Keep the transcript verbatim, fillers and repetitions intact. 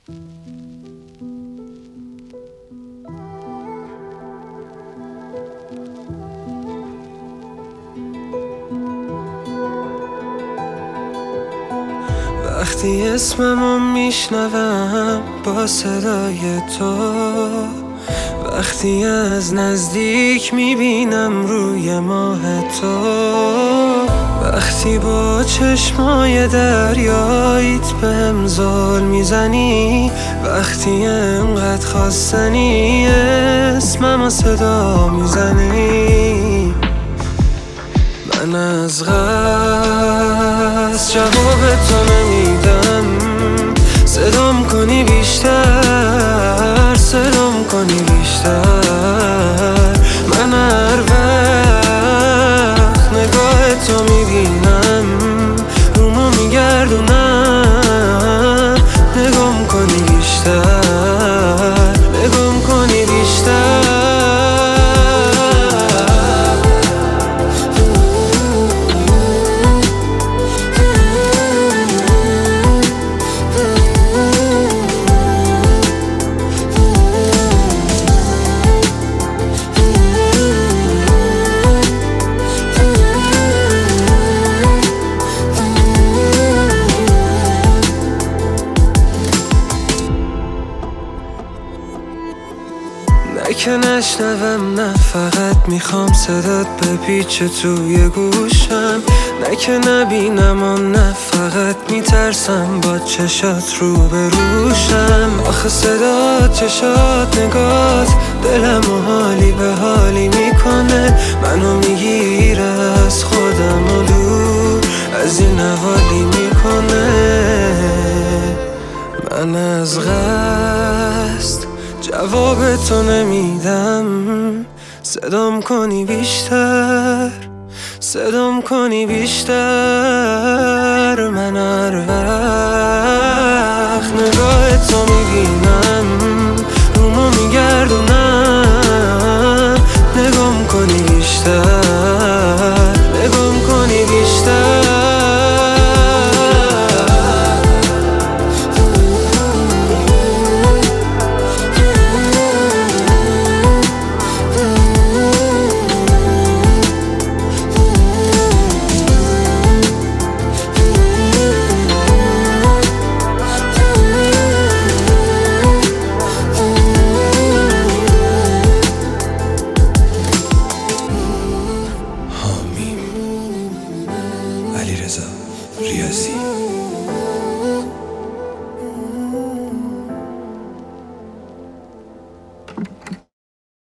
وقتی اسممو میشنوم با صدای تو، وقتی از نزدیک میبینم روی ماه تو، وقتی با چشمای دریاییت بهم زل میزنی، وقتی انقدر خواستنی اسممو صدا میزنی، من از قصد جواب تو نمیدم. صدام کنی بیشتر، صدام کنی بیشتر، من هر وقت نگاه تو میبینم رومو میگردونم، نگام کنی بیشتر، نگام کنی بیشتر. نه که نشنوم، نه فقط میخوام صدات بپیچه توی گوشم، نه که نبینم و نه فقط میترسم با چشات رو بروشم. آخه صدات، چشات، نگات دلم و حالی به حالی میکنه، منو میگیره از خودم و دور از این حوالی میکنه. من از قصد جواب تو نمیدم، صدام کنی بیشتر، صدام کنی بیشتر، من هر وقت